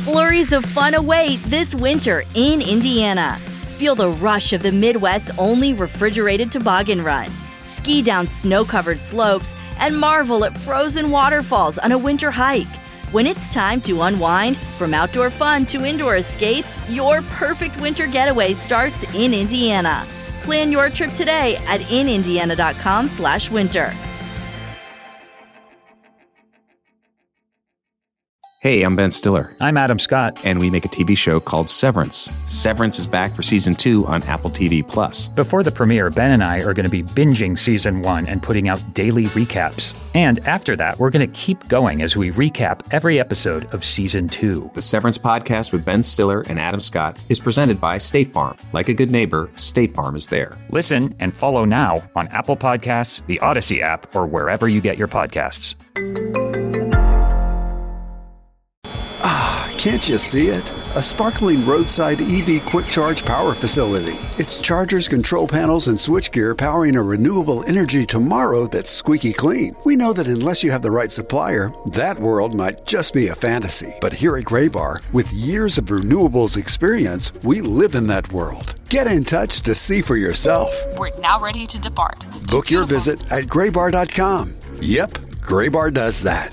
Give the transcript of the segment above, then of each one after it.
Flurries of fun await this winter in Indiana. Feel the rush of the Midwest's only refrigerated toboggan run. Ski down snow-covered slopes and marvel at frozen waterfalls on a winter hike. When it's time to unwind, from outdoor fun to indoor escapes, your perfect winter getaway starts in Indiana. Plan your trip today at inindiana.com/winter. Hey, I'm Ben Stiller. I'm Adam Scott. And we make a TV show called Severance. Severance is back for Season 2 on Apple TV+. Before the premiere, Ben and I are going to be binging Season 1 and putting out daily recaps. And after that, we're going to keep going as we recap every episode of Season 2. The Severance podcast with Ben Stiller and Adam Scott is presented by State Farm. Like a good neighbor, State Farm is there. Listen and follow now on Apple Podcasts, the Odyssey app, or wherever you get your podcasts. Can't you see it? A sparkling roadside EV quick charge power facility. It's chargers, control panels, and switchgear powering a renewable energy tomorrow that's squeaky clean. We know that unless you have the right supplier, that world might just be a fantasy. But here at Graybar, with years of renewables experience, we live in that world. Get in touch to see for yourself. We're now ready to depart. Book your visit at graybar.com. Yep, Graybar does that.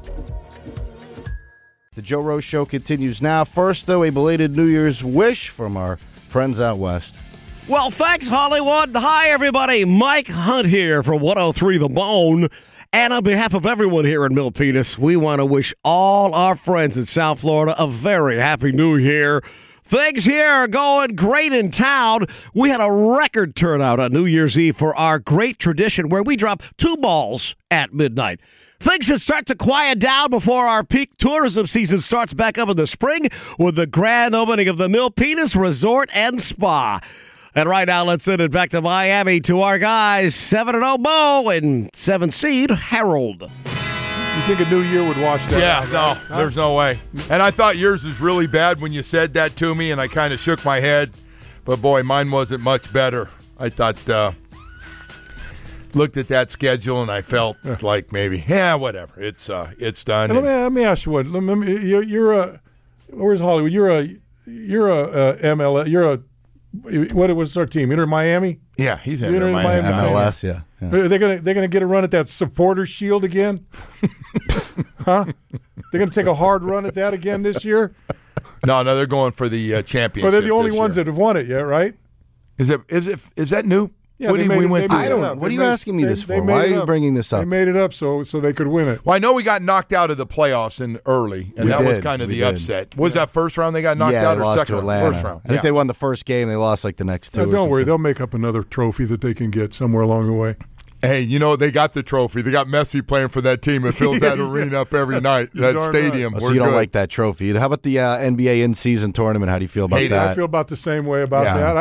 The Joe Rose Show continues now. First, though, a belated New Year's wish from our friends out west. Well, thanks, Hollywood. Hi, everybody. Mike Hunt here from 103 The Bone. And on behalf of everyone here in Milpitas, we want to wish all our friends in South Florida a very happy New Year. Things here are going great in town. We had a record turnout on New Year's Eve for our great tradition where we drop 2 balls at midnight. Things should start to quiet down before our peak tourism season starts back up in the spring with the grand opening of the Milpitas Resort and Spa. And right now, let's send it back to Miami to our guys, 7-0 Bo and 7 seed Harold. You think a new year would wash that out? Yeah, no, there's no way. And I thought yours was really bad when you said that to me, and I kind of shook my head. But, boy, mine wasn't much better. I thought... looked at that schedule and I felt like maybe, whatever. It's done. Let me ask you what. Where's Hollywood? You're a MLS. What was our team? Inter Miami. Yeah, he's Inter Miami. MLS. Yeah. Are they gonna get a run at that Supporters Shield again? Huh? They're gonna take a hard run at that again this year? No, they're going for the championship. But they're the only ones that have won it yet, right? Is that new? Yeah, what are you asking me this for? Why are you bringing this up? They made it up so they could win it. Well, I know we got knocked out of the playoffs early, and that was kind of the upset. Was that first round they got knocked out, or second round? First round. I think they won the first game. They lost like the next 2. Don't worry, they'll make up another trophy that they can get somewhere along the way. Hey, they got the trophy. They got Messi playing for that team. It fills that arena up every night, that stadium. Right. So you don't like that trophy. How about the NBA in-season tournament? How do you feel about that? I feel about the same way about that.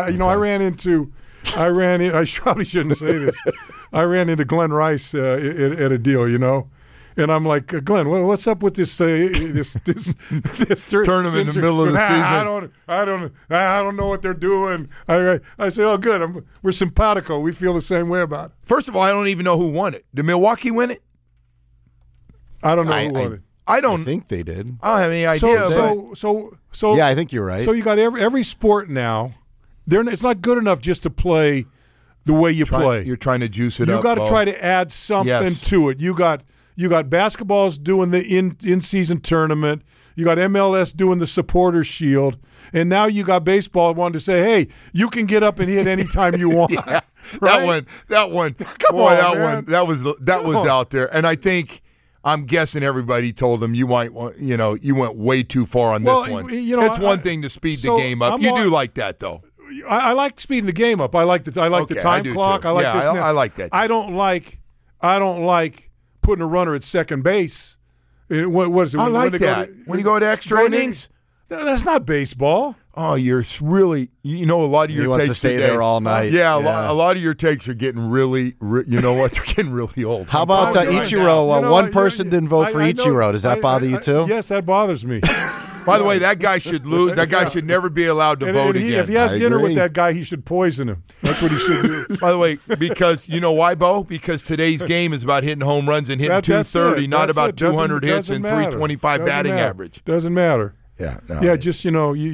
I probably shouldn't say this. I ran into Glenn Rice at a deal, and I'm like, Glenn, what's up with this tournament in the middle of the season? I don't know what they're doing. I say, oh, good. We're simpatico. We feel the same way about it. First of all, I don't even know who won it. Did Milwaukee win it? I don't know who won it. I think they did. I don't have any idea. So yeah, I think you're right. So you got every sport now. It's not good enough just to play the way you play. You're trying to juice it up. You got to try to add something to it. You got basketball's doing the in-season tournament. You got MLS doing the Supporters Shield, and now you got baseball wanting to say, "Hey, you can get up and hit anytime you want." Yeah, right? That one. Come on, man. That was out there, and I think. I'm guessing everybody told him you went way too far on this one. It's one thing to speed the game up. You do like that though. I like speeding the game up. I like the time clock. Too. I like this. I like that. Too. I don't like putting a runner at second base. What is it? I like that. When you go to extra innings, that's not baseball. Oh, you're really, a lot of your takes to stay today, there all night. Yeah, a lot of your takes are getting really, they're getting really old. How about Ichiro? One person didn't vote for Ichiro. Does that bother you too? Yes, that bothers me. By the way, that guy should lose. That guy should never be allowed to vote again. If he has dinner with that guy, he should poison him. That's what he should do. By the way, because you know why, Bo? Because today's game is about hitting home runs and hitting 230, not about 200 hits and 325 batting average. Doesn't matter. Just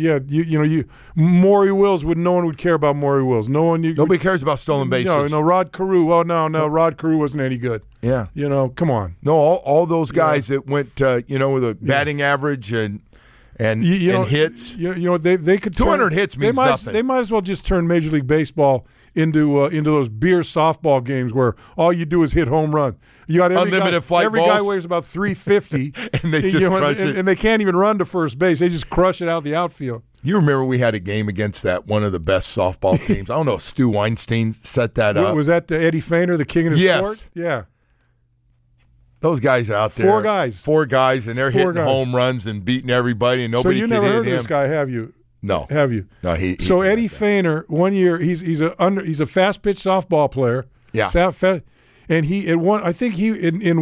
Maury Wills no one would care about Maury Wills. Nobody cares about stolen bases. No, Rod Carew. Oh no, Rod Carew wasn't any good. Yeah, come on. No, all those guys that went, with a batting average and hits. They could 200 hits means nothing. They might as well just turn Major League Baseball into those beer softball games where all you do is hit home run. You got unlimited flight every balls. Guy weighs about 350, and they just crush it. And they can't even run to first base. They just crush it out the outfield. You remember we had a game against one of the best softball teams. I don't know if Stu Weinstein set that up. Was that Eddie Feiner, the king of the sport? Yeah. Those guys out there. Four guys, and they're hitting home runs and beating everybody, and nobody can hit him. So you never heard of this guy, have you? No. Have you? No. So Eddie Feiner, one year, he's a fast pitch softball player. Yeah. And in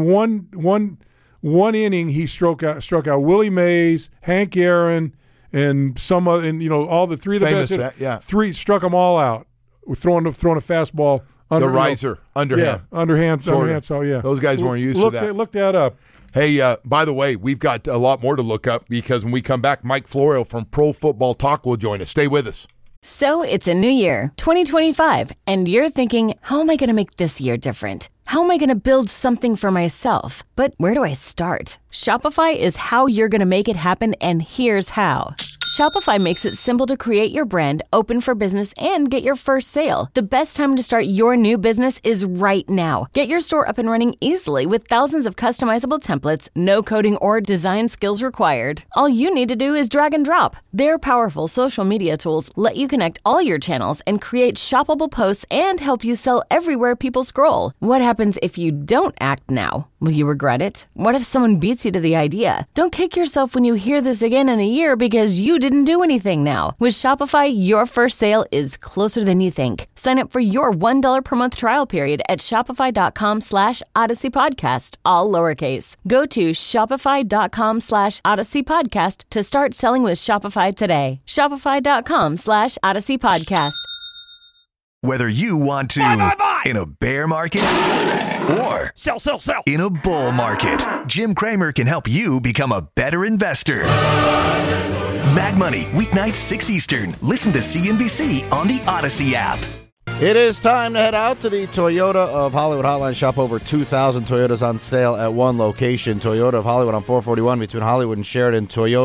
one inning he struck out Willie Mays, Hank Aaron, and some other, and all the three of the best. Three struck them all out with throwing a fastball. The riser, underhand. Yeah, underhand. So yeah, those guys weren't used to that. Look that up. Hey, by the way, we've got a lot more to look up because when we come back, Mike Florio from Pro Football Talk will join us. Stay with us. So it's a new year, 2025, and you're thinking, how am I going to make this year different? How am I going to build something for myself? But where do I start? Shopify is how you're going to make it happen, and here's how. Shopify makes it simple to create your brand, open for business, and get your first sale. The best time to start your new business is right now. Get your store up and running easily with thousands of customizable templates, no coding or design skills required. All you need to do is drag and drop. Their powerful social media tools let you connect all your channels and create shoppable posts and help you sell everywhere people scroll. What happens if you don't act now? Will you regret it? What if someone beats you to the idea? Don't kick yourself when you hear this again in a year because you didn't do anything now. With Shopify, your first sale is closer than you think. Sign up for your $1 per month trial period at shopify.com/Odyssey Podcast, all lowercase. Go to shopify.com/Odyssey Podcast to start selling with Shopify today. Shopify.com/Odyssey Podcast. Whether you want to in a bear market or sell in a bull market, Jim Cramer can help you become a better investor. Mag Money, weeknights 6 Eastern. Listen to CNBC on the Odyssey app. It is time to head out to the Toyota of Hollywood hotline. Shop over 2,000 Toyotas on sale at one location. Toyota of Hollywood on 441 between Hollywood and Sheridan.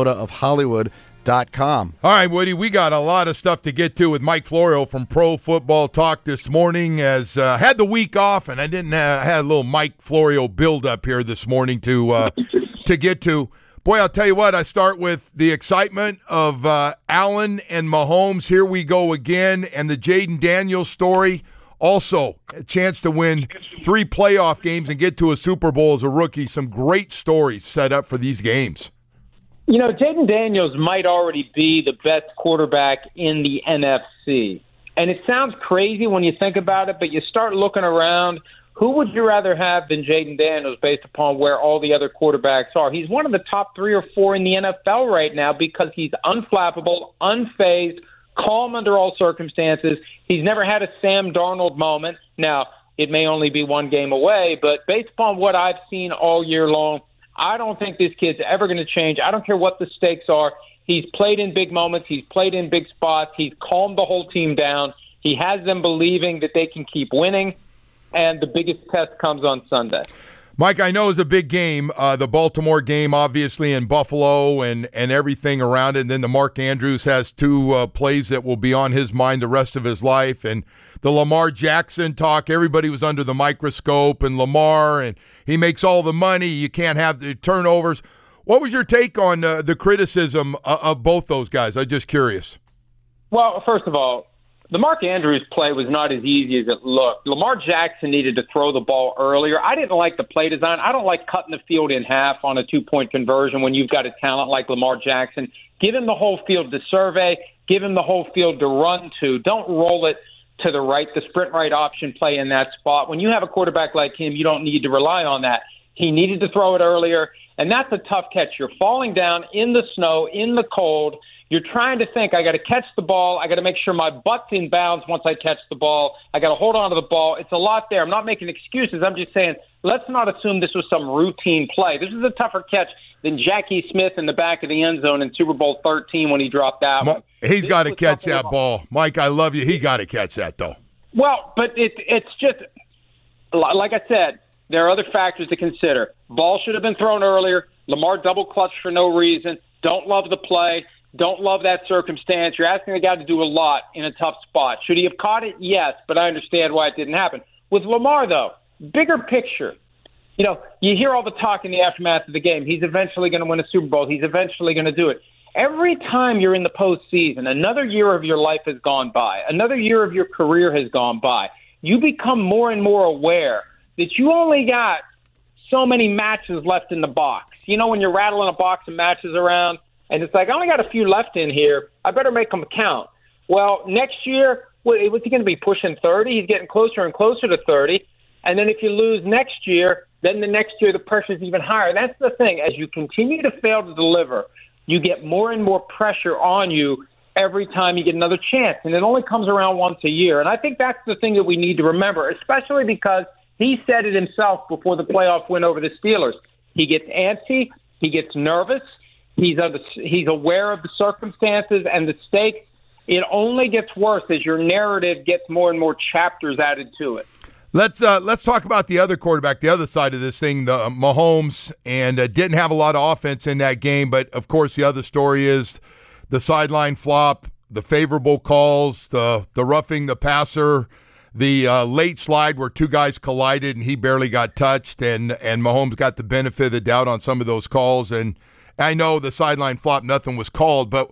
ToyotaofHollywood.com. All right, Woody, we got a lot of stuff to get to with Mike Florio from Pro Football Talk this morning. As had the week off, and I didn't had a little Mike Florio build up here this morning to get to. Boy, I'll tell you what, I start with the excitement of Allen and Mahomes. Here we go again. And the Jaden Daniels story. Also, a chance to win 3 playoff games and get to a Super Bowl as a rookie. Some great stories set up for these games. Jaden Daniels might already be the best quarterback in the NFC. And it sounds crazy when you think about it, but you start looking around. Who would you rather have than Jaden Daniels based upon where all the other quarterbacks are? He's one of the top 3 or 4 in the NFL right now because he's unflappable, unfazed, calm under all circumstances. He's never had a Sam Darnold moment. Now, it may only be one game away, but based upon what I've seen all year long, I don't think this kid's ever going to change. I don't care what the stakes are. He's played in big moments. He's played in big spots. He's calmed the whole team down. He has them believing that they can keep winning. And the biggest test comes on Sunday. Mike, I know it's a big game, the Baltimore game, obviously, in Buffalo and everything around it. And then the Mark Andrews has 2 plays that will be on his mind the rest of his life. And the Lamar Jackson talk, everybody was under the microscope. And Lamar, and he makes all the money. You can't have the turnovers. What was your take on the criticism of both those guys? I'm just curious. Well, first of all, the Mark Andrews play was not as easy as it looked. Lamar Jackson needed to throw the ball earlier. I didn't like the play design. I don't like cutting the field in half on a 2-point conversion when you've got a talent like Lamar Jackson. Give him the whole field to survey. Give him the whole field to run to. Don't roll it to the right, the sprint right option play in that spot. When you have a quarterback like him, you don't need to rely on that. He needed to throw it earlier, and that's a tough catch. You're falling down in the snow, in the cold. You're trying to think, I got to catch the ball. I got to make sure my butt's in bounds once I catch the ball. I got to hold on to the ball. It's a lot there. I'm not making excuses. I'm just saying, let's not assume this was some routine play. This is a tougher catch than Jackie Smith in the back of the end zone in Super Bowl 13 when he dropped that. He's got to catch that ball. Mike, I love you. He got to catch that, though. Well, but it's just, like I said, there are other factors to consider. Ball should have been thrown earlier. Lamar double-clutched for no reason. Don't love the play. Don't love that circumstance. You're asking the guy to do a lot in a tough spot. Should he have caught it? Yes, but I understand why it didn't happen. With Lamar, though, bigger picture, you hear all the talk in the aftermath of the game. He's eventually going to win a Super Bowl. He's eventually going to do it. Every time you're in the postseason, another year of your life has gone by. Another year of your career has gone by. You become more and more aware that you only got so many matches left in the box. When you're rattling a box of matches around, and it's like, I only got a few left in here. I better make them count. Well, next year, what's he going to be, pushing 30? He's getting closer and closer to 30. And then if you lose next year, then the next year the pressure's even higher. That's the thing. As you continue to fail to deliver, you get more and more pressure on you every time you get another chance. And it only comes around once a year. And I think that's the thing that we need to remember, especially because he said it himself before the playoff win over the Steelers. He gets antsy. He gets nervous. He's aware of the circumstances and the stakes. It only gets worse as your narrative gets more and more chapters added to it. Let's talk about the other quarterback, the other side of this thing, the Mahomes, and didn't have a lot of offense in that game. But, of course, the other story is the sideline flop, the favorable calls, the roughing the passer, the late slide where two guys collided and he barely got touched, and Mahomes got the benefit of the doubt on some of those calls. And I know the sideline flop, nothing was called, but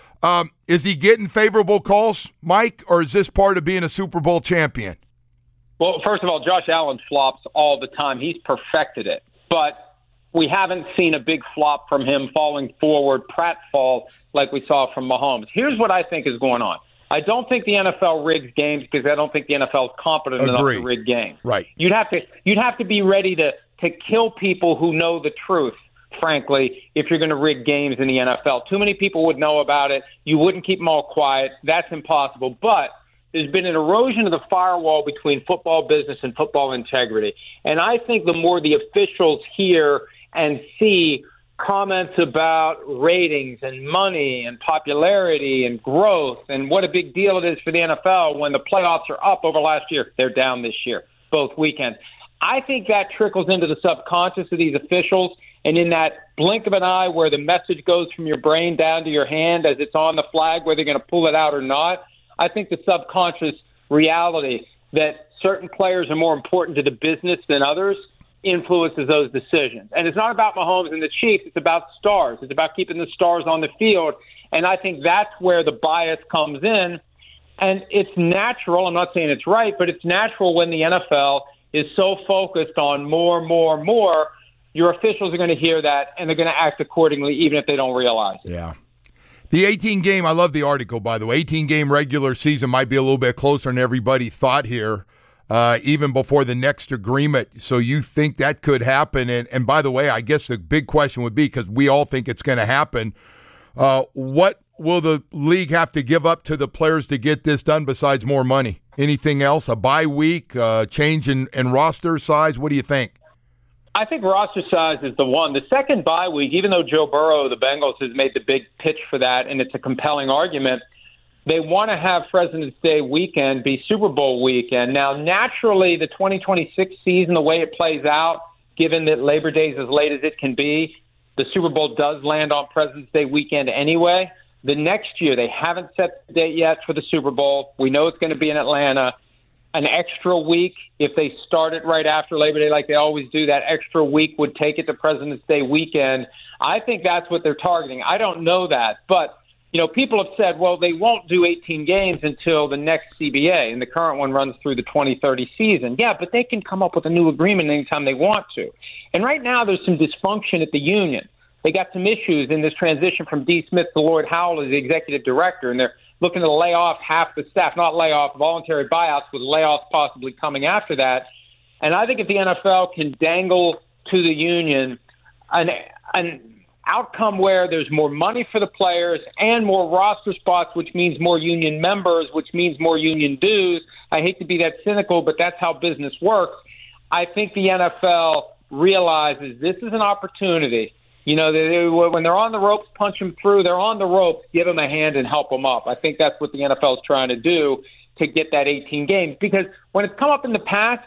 is he getting favorable calls, Mike, or is this part of being a Super Bowl champion? Well, first of all, Josh Allen flops all the time. He's perfected it. But we haven't seen a big flop from him falling forward, pratfall, like we saw from Mahomes. Here's what I think is going on. I don't think the NFL rigs games because I don't think the NFL is competent enough to rig games. Right. You'd have to be ready to kill people who know the truth, frankly, if you're going to rig games in the NFL. Too many people would know about it. You wouldn't keep them all quiet. That's impossible. But there's been an erosion of the firewall between football business and football integrity. And I think the more the officials hear and see comments about ratings and money and popularity and growth and what a big deal it is for the NFL when the playoffs are up over last year, they're down this year, both weekends. I think that trickles into the subconscious of these officials, and in that blink of an eye where the message goes from your brain down to your hand as it's on the flag, whether they're going to pull it out or not, I think the subconscious reality that certain players are more important to the business than others influences those decisions. And it's not about Mahomes and the Chiefs. It's about stars. It's about keeping the stars on the field. And I think that's where the bias comes in. And it's natural. I'm not saying it's right, but it's natural when the NFL is so focused on more. Your officials are going to hear that, and they're going to act accordingly, even if they don't realize it. Yeah. The 18-game, I love the article, by the way. 18-game regular season might be a little bit closer than everybody thought here, even before the next agreement. So you think that could happen? And by the way, I guess the big question would be, because we all think it's going to happen, what will the league have to give up to the players to get this done besides more money? Anything else? A bye week, change in roster size? What do you think? I think roster size is the one. The second bye week, even though Joe Burrow of the Bengals has made the big pitch for that, and it's a compelling argument, they want to have President's Day weekend be Super Bowl weekend. Now, naturally, the 2026 season, the way it plays out, given that Labor Day is as late as it can be, the Super Bowl does land on President's Day weekend anyway. The next year, they haven't set the date yet for the Super Bowl. We know it's going to be in Atlanta. An extra week, if they start it right after Labor Day like they always do, that extra week would take it to President's Day weekend. I think that's what they're targeting. I don't know that. But, people have said, well, they won't do 18 games until the next CBA, and the current one runs through the 2030 season. Yeah, but they can come up with a new agreement anytime they want to. And right now there's some dysfunction at the union. They got some issues in this transition from D. Smith to Lloyd Howell as the executive director, and they're looking to lay off half the staff, not lay off, voluntary buyouts with layoffs possibly coming after that. And I think if the NFL can dangle to the union an outcome where there's more money for the players and more roster spots, which means more union members, which means more union dues. I hate to be that cynical, but that's how business works. I think the NFL realizes this is an opportunity. You know, when they're on the ropes, punch them through. They're on the ropes, give them a hand and help them up. I think that's what the NFL is trying to do to get that 18 games. Because when it's come up in the past,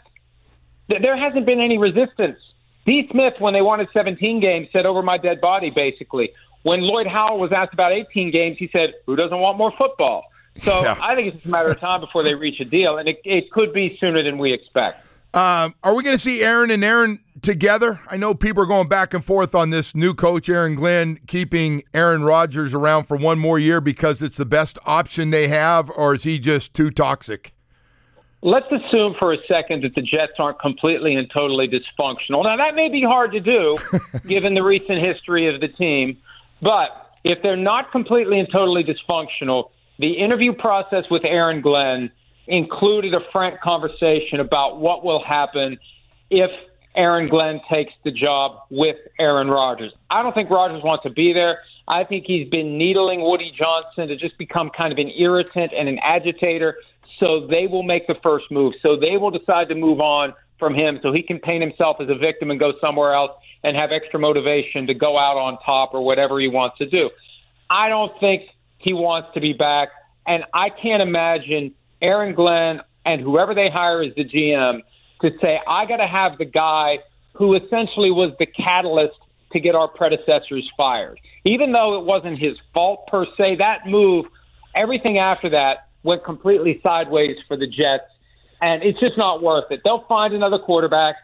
there hasn't been any resistance. D. Smith, when they wanted 17 games, said over my dead body, basically. When Lloyd Howell was asked about 18 games, he said, who doesn't want more football? So yeah. I think it's just a matter of time before they reach a deal, and it could be sooner than we expect. Are we going to see Aaron and Aaron together? I know people are going back and forth on this new coach, Aaron Glenn, keeping Aaron Rodgers around for one more year because it's the best option they have, or is he just too toxic? Let's assume for a second that the Jets aren't completely and totally dysfunctional. Now, that may be hard to do given the recent history of the team, but if they're not completely and totally dysfunctional, the interview process with Aaron Glenn included a frank conversation about what will happen if Aaron Glenn takes the job with Aaron Rodgers. I don't think Rodgers wants to be there. I think he's been needling Woody Johnson to just become kind of an irritant and an agitator, so they will make the first move. So they will decide to move on from him so he can paint himself as a victim and go somewhere else and have extra motivation to go out on top or whatever he wants to do. I don't think he wants to be back, and I can't imagine Aaron Glenn and whoever they hire as the GM to say, I got to have the guy who essentially was the catalyst to get our predecessors fired. Even though it wasn't his fault per se, that move, everything after that went completely sideways for the Jets, and it's just not worth it. They'll find another quarterback,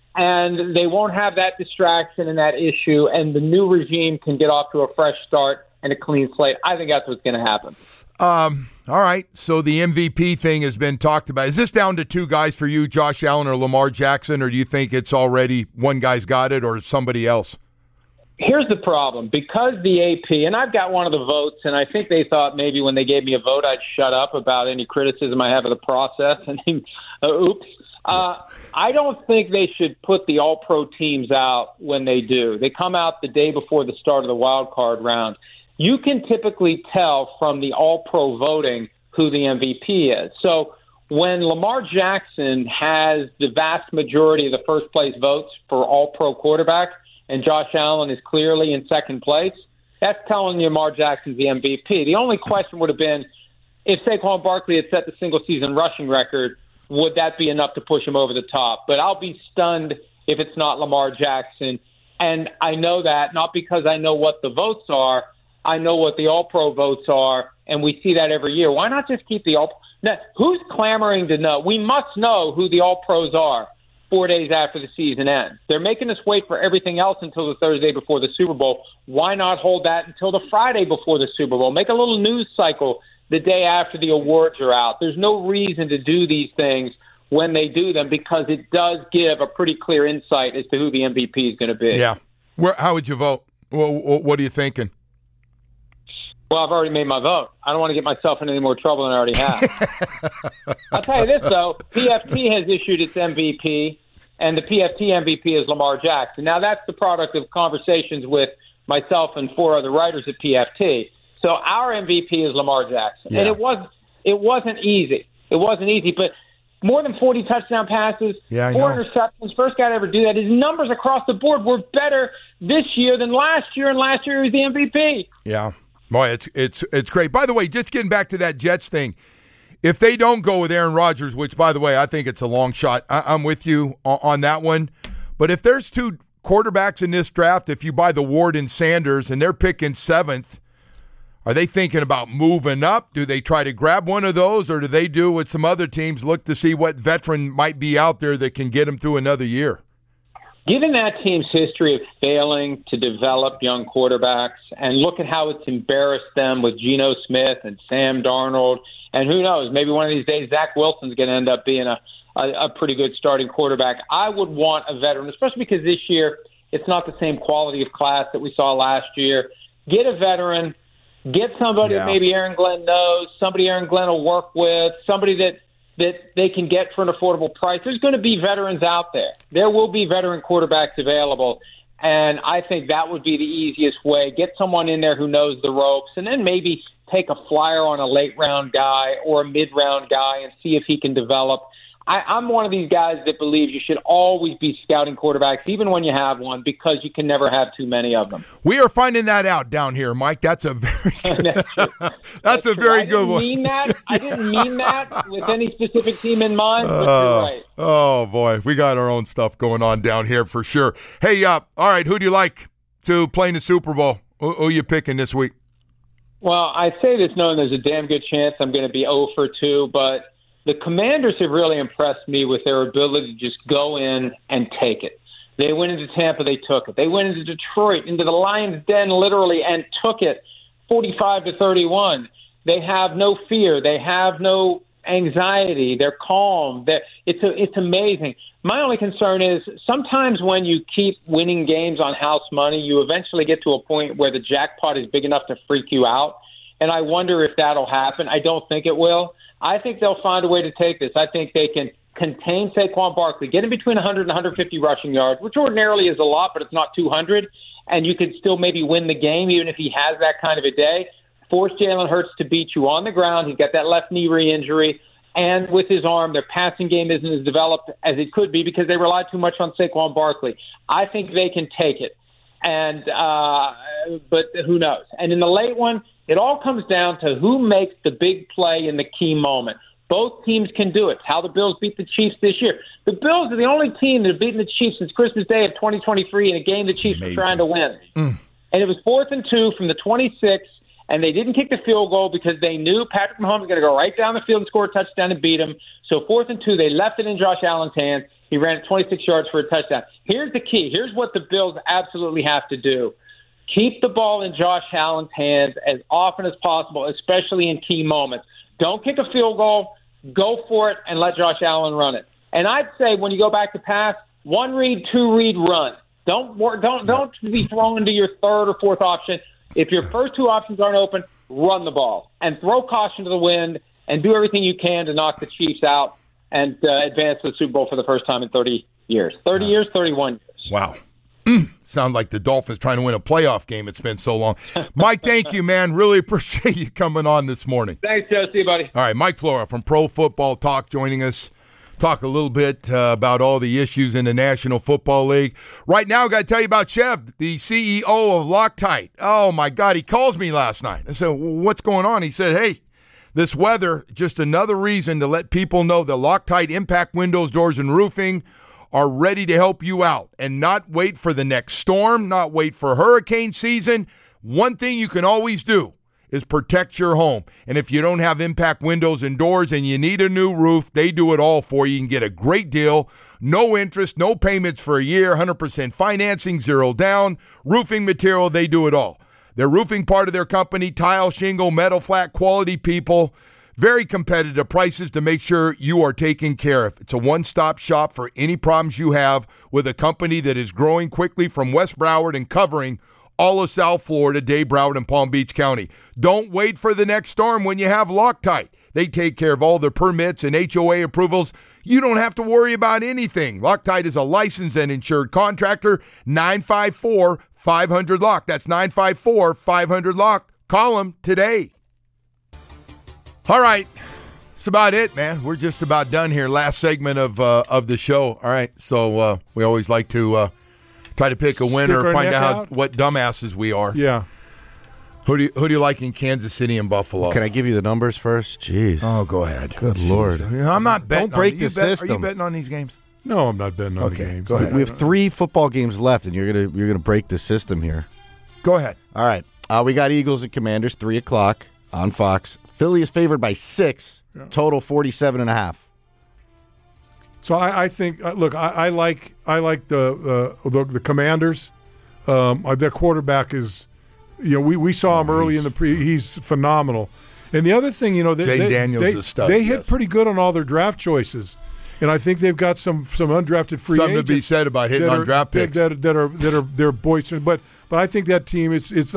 and they won't have that distraction and that issue, and the new regime can get off to a fresh start and a clean slate. I think that's what's going to happen. All right, so the MVP thing has been talked about. Is this down to two guys for you, Josh Allen or Lamar Jackson, or do you think it's already one guy's got it or somebody else? Here's the problem. Because the AP, and I've got one of the votes, and I think they thought maybe when they gave me a vote I'd shut up about any criticism I have of the process. And oops. I don't think they should put the all-pro teams out when they do. They come out the day before the start of the wild card round. You can typically tell from the all-pro voting who the MVP is. So when Lamar Jackson has the vast majority of the first-place votes for all-pro quarterbacks and Josh Allen is clearly in second place, that's telling you Lamar Jackson's the MVP. The only question would have been if Saquon Barkley had set the single-season rushing record, would that be enough to push him over the top? But I'll be stunned if it's not Lamar Jackson. And I know that not because I know what the votes are, I know what the all-pro votes are, and we see that every year. Why not just keep the all-pro? Now, who's clamoring to know? We must know who the all-pros are 4 days after the season ends. They're making us wait for everything else until the Thursday before the Super Bowl. Why not hold that until the Friday before the Super Bowl? Make a little news cycle the day after the awards are out. There's no reason to do these things when they do them because it does give a pretty clear insight as to who the MVP is going to be. Yeah. How would you vote? What are you thinking? Well, I've already made my vote. I don't want to get myself in any more trouble than I already have. I'll tell you this, though. PFT has issued its MVP, and the PFT MVP is Lamar Jackson. Now, that's the product of conversations with myself and 4 other writers at PFT. So our MVP is Lamar Jackson. Yeah. And it wasn't easy. It wasn't easy, but more than 40 touchdown passes, 4 interceptions, first guy to ever do that. His numbers across the board were better this year than last year, and last year he was the MVP. Yeah. Boy, it's great. By the way, just getting back to that Jets thing, if they don't go with Aaron Rodgers, which, by the way, I think it's a long shot, I'm with you on that one. But if there's 2 quarterbacks in this draft, if you buy the Ward and Sanders, and they're picking 7th, are they thinking about moving up? Do they try to grab one of those, or do they do what some other teams look to see what veteran might be out there that can get them through another year? Given that team's history of failing to develop young quarterbacks, and look at how it's embarrassed them with Geno Smith and Sam Darnold, and who knows, maybe one of these days Zach Wilson's going to end up being a pretty good starting quarterback. I would want a veteran, especially because this year it's not the same quality of class that we saw last year. Get a veteran, get somebody that maybe Aaron Glenn knows, somebody Aaron Glenn will work with, somebody that they can get for an affordable price. There's going to be veterans out there. There will be veteran quarterbacks available, and I think that would be the easiest way. Get someone in there who knows the ropes, and then maybe take a flyer on a late-round guy or a mid-round guy and see if he can develop. I'm one of these guys that believes you should always be scouting quarterbacks, even when you have one, because you can never have too many of them. We are finding that out down here, Mike. That's a very good, that's a very good one. I didn't mean that with any specific team in mind, but you're right. Oh, boy. We got our own stuff going on down here for sure. Hey, all right, who do you like to play in the Super Bowl? Who are you picking this week? Well, I say this knowing there's a damn good chance I'm going to be 0 for 2, but the Commanders have really impressed me with their ability to just go in and take it. They went into Tampa, they took it. They went into Detroit, into the Lions' den literally, and took it 45-31. They have no fear. They have no anxiety. They're calm. It's amazing. My only concern is sometimes when you keep winning games on house money, you eventually get to a point where the jackpot is big enough to freak you out. And I wonder if that'll happen. I don't think it will. I think they'll find a way to take this. I think they can contain Saquon Barkley, get him between 100 and 150 rushing yards, which ordinarily is a lot, but it's not 200, and you could still maybe win the game even if he has that kind of a day. Force Jalen Hurts to beat you on the ground. He's got that left knee re-injury, and with his arm, their passing game isn't as developed as it could be because they rely too much on Saquon Barkley. I think they can take it, and but who knows? And in the late one, it all comes down to who makes the big play in the key moment. Both teams can do it. It's how the Bills beat the Chiefs this year. The Bills are the only team that have beaten the Chiefs since Christmas Day of 2023 in a game the Chiefs were trying to win. And it was 4th and 2 from the 26, and they didn't kick the field goal because they knew Patrick Mahomes was going to go right down the field and score a touchdown and beat him. So 4th and 2, they left it in Josh Allen's hands. He ran it 26 yards for a touchdown. Here's the key. Here's what the Bills absolutely have to do. Keep the ball in Josh Allen's hands as often as possible, especially in key moments. Don't kick a field goal. Go for it and let Josh Allen run it. And I'd say when you go back to pass, 1 read, 2 read, run. Don't be thrown into your 3rd or 4th option. If your first 2 options aren't open, run the ball and throw caution to the wind and do everything you can to knock the Chiefs out and advance to the Super Bowl for the first time in 30 years. 30 years, 31 years. Wow. Sound like the Dolphins trying to win a playoff game. It's been so long. Mike, thank you, man. Really appreciate you coming on this morning. Thanks, Joe. See you, buddy. All right, Mike Flora from Pro Football Talk joining us. Talk a little bit about all the issues in the National Football League. Right now, I've got to tell you about Chev, the CEO of Loctite. Oh, my God. He calls me last night. I said, what's going on? He said, hey, this weather, just another reason to let people know that Loctite Impact Windows, Doors, and Roofing are ready to help you out and not wait for the next storm, not wait for hurricane season. One thing you can always do is protect your home. And if you don't have impact windows and doors and you need a new roof, they do it all for you. You can get a great deal, no interest, no payments for a year, 100% financing, 0 down, roofing material, they do it all. Their roofing part of their company, tile, shingle, metal, flat, quality people, very competitive prices to make sure you are taken care of. It's a one-stop shop for any problems you have with a company that is growing quickly from West Broward and covering all of South Florida, Dade, Broward, and Palm Beach County. Don't wait for the next storm when you have Loctite. They take care of all the permits and HOA approvals. You don't have to worry about anything. Loctite is a licensed and insured contractor. 954-500-LOCK. That's 954-500-LOCK. Call them today. All right, that's about it, man. We're just about done here. Last segment of the show. All right, so we always like to try to pick a winner, find out what dumbasses we are. Yeah. Who do you like in Kansas City and Buffalo? Can I give you the numbers first? Jeez. Oh, go ahead. Good Lord. I'm not betting. Don't break the system. Are you betting on these games? No, I'm not betting on the games. Go ahead. We have 3 football games left, and you're gonna break the system here. Go ahead. All right. We got Eagles and Commanders, 3 o'clock on Fox. Philly is favored by 6, total 47.5. So I think look, I like the Commanders. Their quarterback is, we saw him early in the he's phenomenal. And the other thing, Daniels is a stud. They hit pretty good on all their draft choices, and I think they've got some undrafted free agents. Something to be said about hitting on draft picks that are boisterous. But I think that team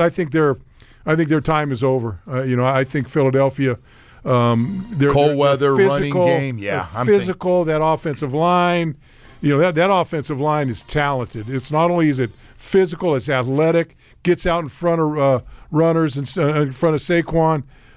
I think their time is over. I think Philadelphia. Cold weather, running game. Yeah, physical. That offensive line. That offensive line is talented. It's not only is it physical, it's athletic. Gets out in front of runners and in front of Saquon.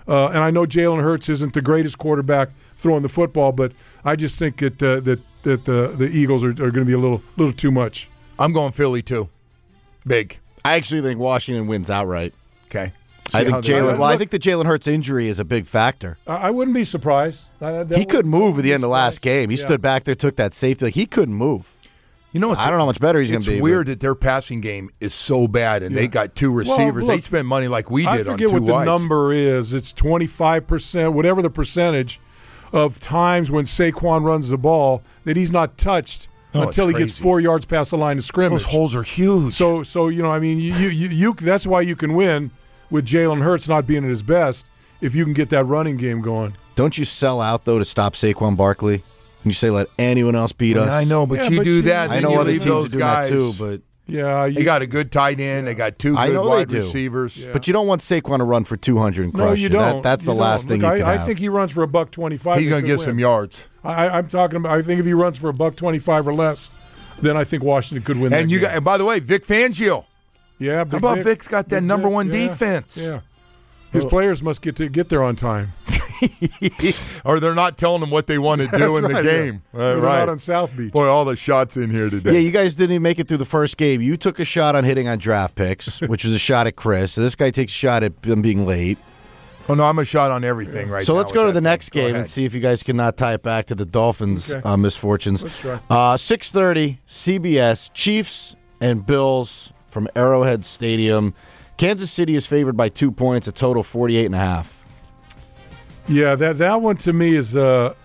And I know Jalen Hurts isn't the greatest quarterback throwing the football, but I just think that the Eagles are going to be a little too much. I'm going Philly too. Big. I actually think Washington wins outright. Okay. I think the Jalen Hurts injury is a big factor. I wouldn't be surprised. He couldn't move at the end of last game. He stood back there, took that safety. Like, he couldn't move. You know, I don't know how much better he's going to be. It's weird that their passing game is so bad, and they got two receivers. Well, look, they spent money like we did on two wides. I forget what the number is. It's 25%, whatever the percentage of times when Saquon runs the ball that he's not touched until he gets 4 yards past the line of scrimmage. Those holes are huge. So I mean, you that's why you can win with Jalen Hurts not being at his best if you can get that running game going. Don't you sell out, though, to stop Saquon Barkley? And you say, let anyone else beat us? I know, but you do that. I know other teams are doing that too, but they got a good tight end. They got two good wide receivers. Yeah. But you don't want Saquon to run for 200 and crush No, you don't. That's the last thing you can have. I think he runs for $125. He's going to get some yards. I'm talking about. I think if he runs for $125 or less, then I think Washington could win. And by the way, Vic Fangio. Yeah, how about Vic's got that number one defense? Yeah, his players must get there on time. Or they're not telling them what they want to do in the game. Yeah. They're out on South Beach. Boy, all the shots in here today. Yeah, you guys didn't even make it through the first game. You took a shot on hitting on draft picks, which was a shot at Chris. So this guy takes a shot at them being late. Oh, no, I'm a shot on everything right now. So let's go to the next game and see if you guys cannot tie it back to the Dolphins' misfortunes. Let's try. 6:30, CBS, Chiefs and Bills from Arrowhead Stadium. Kansas City is favored by 2 points, a total 48.5. Yeah, that one to me is again.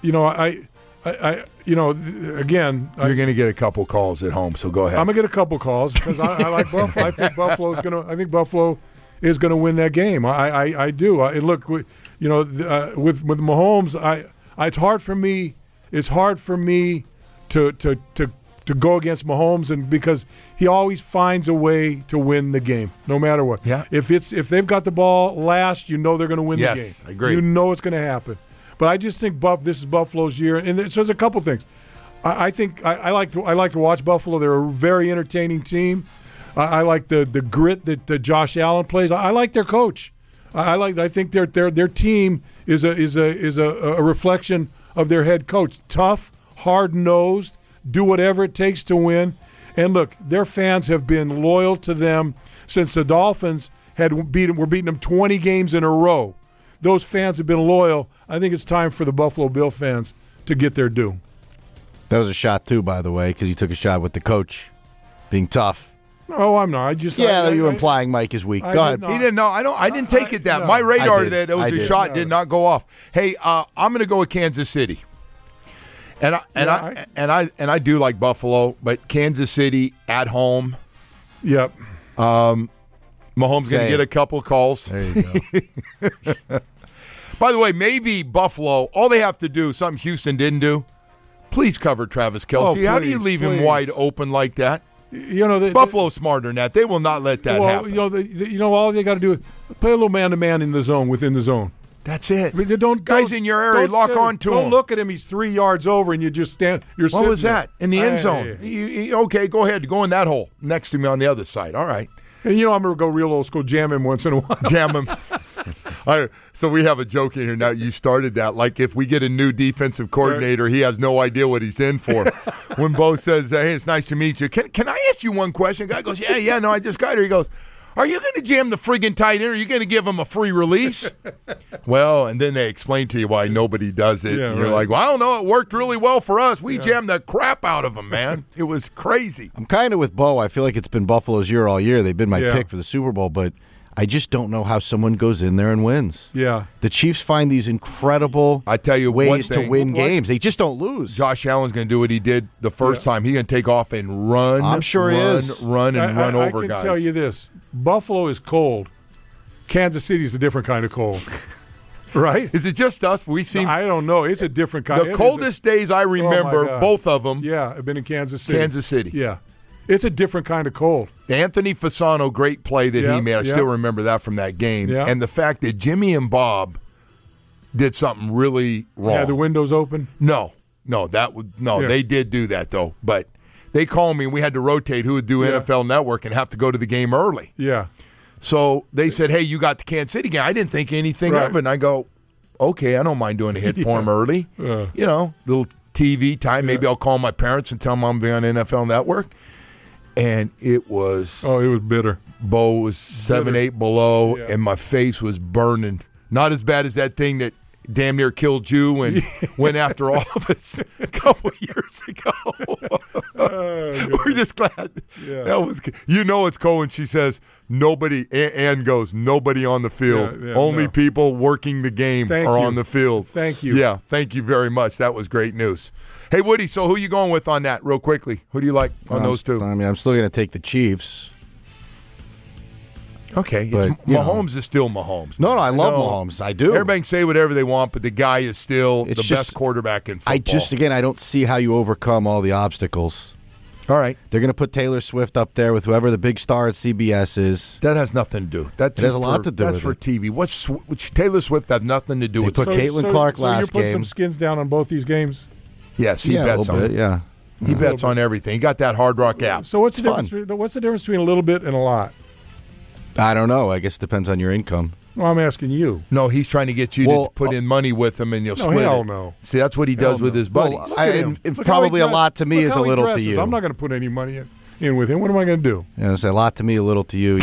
You're going to get a couple calls at home, so go ahead. I'm going to get a couple calls because I like Buffalo. I think Buffalo is going to win that game. I do. Look, with Mahomes, it's hard for me. It's hard for me to go against Mahomes, and because he always finds a way to win the game, no matter what. Yeah. If they've got the ball last, they're going to win the game. Yes, I agree. You know it's going to happen. But I just think this is Buffalo's year, and so there's a couple things. I think I like to watch Buffalo. They're a very entertaining team. I like the grit that Josh Allen plays. I like their coach. I think their team is a reflection of their head coach. Tough, hard-nosed, do whatever it takes to win. And look, their fans have been loyal to them since the Dolphins were beating them 20 games in a row. Those fans have been loyal. I think it's time for the Buffalo Bill fans to get their due. That was a shot, too, by the way, because you took a shot with the coach being tough. No, I'm not. You were implying Mike is weak. Go ahead. He didn't know. I didn't take it that. No. My radar that it was a shot did not go off. Hey, I'm going to go with Kansas City. And I do like Buffalo, but Kansas City at home. Yep. Mahomes going to get a couple calls. There you go. By the way, maybe Buffalo, all they have to do, something Houston didn't do, please cover Travis Kelce. How do you leave him wide open like that? Buffalo's smarter than that. They will not let that happen. All they got to do is play a little man-to-man within the zone. That's it. Guys in your area, lock on to him. Don't look at him. He's 3 yards over, and you just stand. What was that? In the end zone. Okay, go ahead. Go in that hole next to me on the other side. All right. And I'm going to go real old school, jam him once in a while. Jam him. So we have a joke in here now. You started that. Like if we get a new defensive coordinator, he has no idea what he's in for. When Bo says, hey, it's nice to meet you. Can I ask you one question? The guy goes, yeah, no, I just got here. He goes, are you going to jam the friggin' tight end, or are you going to give him a free release? Well, and then they explain to you why nobody does it. And you're like, well, I don't know. It worked really well for us. We jammed the crap out of him, man. It was crazy. I'm kind of with Bo. I feel like it's been Buffalo's year all year. They've been my pick for the Super Bowl, but I just don't know how someone goes in there and wins. Yeah. The Chiefs find these incredible ways to win games. They just don't lose. Josh Allen's going to do what he did the first time. He's going to take off and run. I'm sure he is. Run over guys. I can tell you this. Buffalo is cold. Kansas City is a different kind of cold. Right? Is it just us? I don't know. It's a different kind. The coldest days I remember, both of them. Yeah, have been in Kansas City. Kansas City. Yeah. It's a different kind of cold. Anthony Fasano, great play that he made. I still remember that from that game. Yeah. And the fact that Jimmy and Bob did something really wrong. Yeah, the windows open? No, they did do that, though. But they called me, and we had to rotate who would do NFL Network and have to go to the game early. Yeah. So they said, hey, you got the Kansas City game. I didn't think anything of it. And I go, okay, I don't mind doing a hit for him early. Little TV time. Maybe I'll call my parents and tell them I'm going to be on NFL Network. And it was... Oh, it was bitter. Bo was 7-8 below, and my face was burning. Not as bad as that thing that damn near killed you and went after all of us a couple of years ago. We're just glad. Yeah. That was, it's Cohen. She says, nobody, Ann goes, nobody on the field. Only people working the game on the field. Thank you. Yeah, thank you very much. That was great news. Hey, Woody, so who you going with on that real quickly? Who do you like on those two? I mean, I'm still going to take the Chiefs. Okay, Mahomes is still Mahomes. No, I love Mahomes. I do. Everybody can say whatever they want, but the guy is still the best quarterback in football. I don't see how you overcome all the obstacles. All right. They're going to put Taylor Swift up there with whoever the big star at CBS is. That has nothing to do. It has a lot to do with it. That's for TV. Which Taylor Swift has nothing to do with it. They put Caitlin Clark last game. So you're putting some skins down on both these games? Yes, he bets on it. Yeah. He bets on everything. He got that Hard Rock app. So what's the difference between a little bit and a lot? I don't know. I guess it depends on your income. Well, I'm asking you. No, he's trying to get you to put in money with him, and you'll split it. No. See, that's what he does with his buddies. Probably a lot to me is a little to you. I'm not going to put any money in with him. What am I going to do? Yeah, it's a lot to me, a little to you.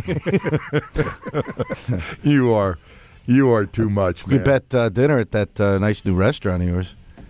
Yeah. You are too much. We could bet dinner at that nice new restaurant of yours.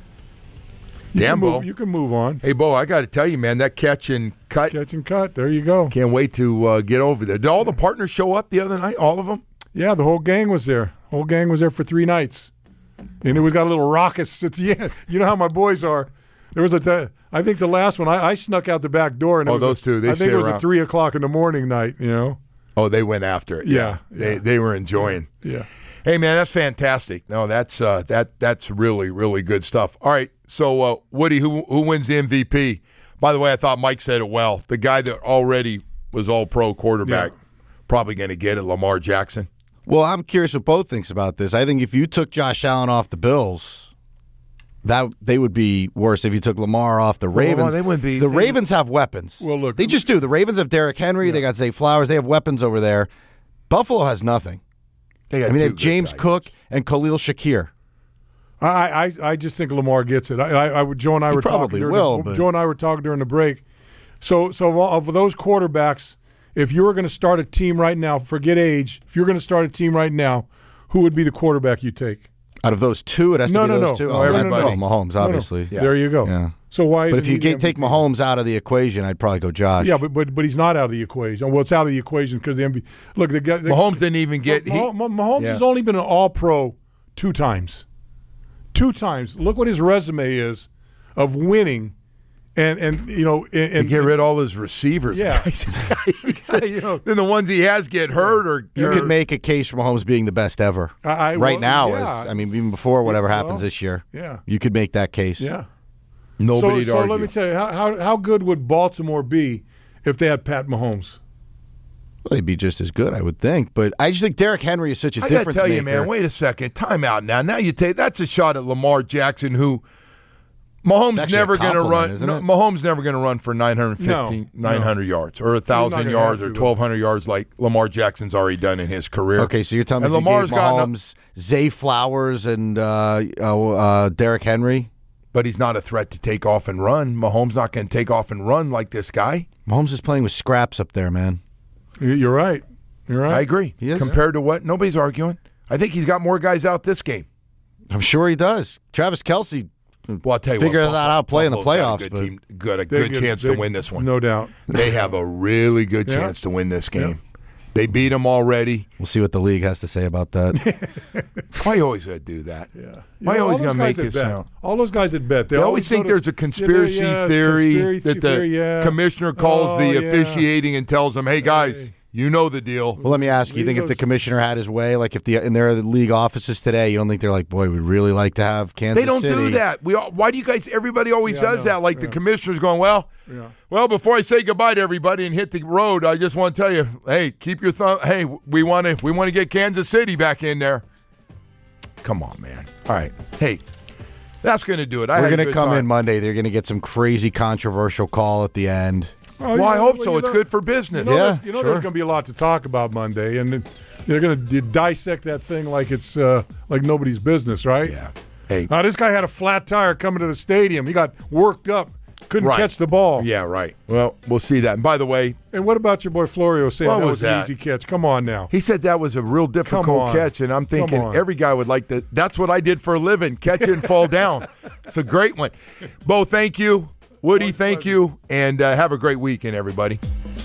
Damn, Bo. You can move on. Hey, Bo, I got to tell you, man, that catch and cut. There you go. Can't wait to get over there. Did all the partners show up the other night? All of them? Yeah, the whole gang was there. Whole gang was there for 3 nights. And it got a little raucous at the end. You know how my boys are. There was I think the last one, I snuck out the back door. And those two, I think it was a 3 o'clock in the morning night, Oh, they went after it. Yeah. They were enjoying. Yeah. Hey, man, that's fantastic. No, that's really, really good stuff. All right, so Woody, who wins the MVP? By the way, I thought Mike said it well. The guy that already was all-pro quarterback, probably going to get it, Lamar Jackson. Well, I'm curious what Bo thinks about this. I think if you took Josh Allen off the Bills, they would be worse. If you took Lamar off the Ravens, they wouldn't be. The Ravens have weapons. Well, look, they just do. The Ravens have Derrick Henry. They got Zay Flowers. They have weapons over there. Buffalo has nothing. They have James Cook and Khalil Shakir. I just think Lamar gets it. Joe and I were talking. Joe and I were talking during the break. So of those quarterbacks, if you were going to start a team right now, forget age. If you're going to start a team right now, who would be the quarterback you take? Out of those two, it has to be those two. Everybody. Mahomes, obviously. Yeah. There you go. Yeah. So why? But if you take Mahomes out of the equation, I'd probably go Josh. Yeah, but he's not out of the equation. Well, it's out of the equation because the NBA. Look, the guy. Mahomes didn't even get. Mahomes has only been an All-Pro 2 times. 2 times. Look what his resume is of winning, and get rid of all his receivers. Yeah. Then the ones he has get hurt or you could make a case for Mahomes being the best ever. Even before whatever happens this year. Yeah. You could make that case. Yeah. Nobody to argue. So let me tell you, how good would Baltimore be if they had Pat Mahomes? Well, they'd be just as good, I would think. But I just think Derrick Henry is such a difference maker. I got to tell you, man, wait a second. Time out now. Now that's a shot at Lamar Jackson, who Mahomes never going to run. Mahomes never going to run for 900 yards or 1,000 yards or 1,200 yards like Lamar Jackson's already done in his career. Okay, so you're telling me Lamar's got Mahomes, Zay Flowers, and Derrick Henry? But he's not a threat to take off and run. Mahomes not going to take off and run like this guy. Mahomes is playing with scraps up there, man. You're right. I agree. He is. Compared to what? Nobody's arguing. I think he's got more guys out this game. I'm sure he does. Travis Kelce I'll tell you figures out how to play in the playoffs. Got a good chance to win this one. No doubt. They have a really good chance to win this game. Yeah. They beat them already. We'll see what the league has to say about that. Why you always got to do that? Yeah. Why you always got to make it sound? All those guys that bet. They always think there's a conspiracy theory that the commissioner calls the officiating and tells them, hey, guys, you know the deal. Well, let me ask you, you think if the commissioner had his way, like if in their league offices today, you don't think they're like, boy, we'd really like to have Kansas City? They don't do that. Why do you guys, everybody always does that? Like the commissioner's going, well, before I say goodbye to everybody and hit the road, I just want to tell you, hey, keep your thumb. Hey, we want to get Kansas City back in there. Come on, man. All right. Hey, that's going to do it. We're going to come in Monday. They're going to get some crazy controversial call at the end. Well, I hope so. It's good for business. There's going to be a lot to talk about Monday, and they're going to dissect that thing like it's like nobody's business, right? Yeah. Hey, this guy had a flat tire coming to the stadium. He got worked up, couldn't catch the ball. Yeah, right. Well, we'll see that. And by the way, and what about your boy Florio saying that was an easy catch? Come on now. He said that was a real difficult catch, and I'm thinking every guy would like that. That's what I did for a living, catch it and fall down. It's a great one. Bo, thank you. Woody, thank you, and have a great weekend, everybody.